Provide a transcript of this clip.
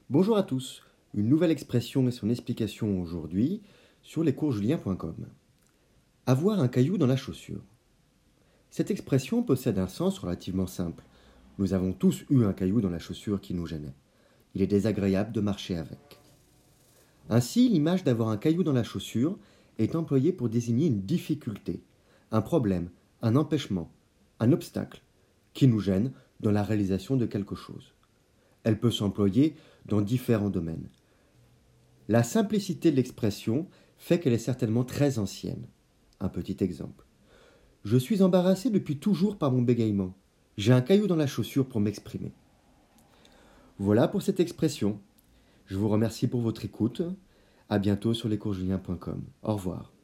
Bonjour à tous, une nouvelle expression et son explication aujourd'hui sur lescoursjulien.com. Avoir un caillou dans la chaussure. Cette expression possède un sens relativement simple. Nous avons tous eu un caillou dans la chaussure qui nous gênait. Il est désagréable de marcher avec. Ainsi, l'image d'avoir un caillou dans la chaussure est employée pour désigner une difficulté, un problème, un empêchement, un obstacle qui nous gêne dans la réalisation de quelque chose. Elle peut s'employer dans différents domaines. La simplicité de l'expression fait qu'elle est certainement très ancienne. Un petit exemple. Je suis embarrassé depuis toujours par mon bégaiement. J'ai un caillou dans la chaussure pour m'exprimer. Voilà pour cette expression. Je vous remercie pour votre écoute. À bientôt sur lescoursjulien.com. Au revoir.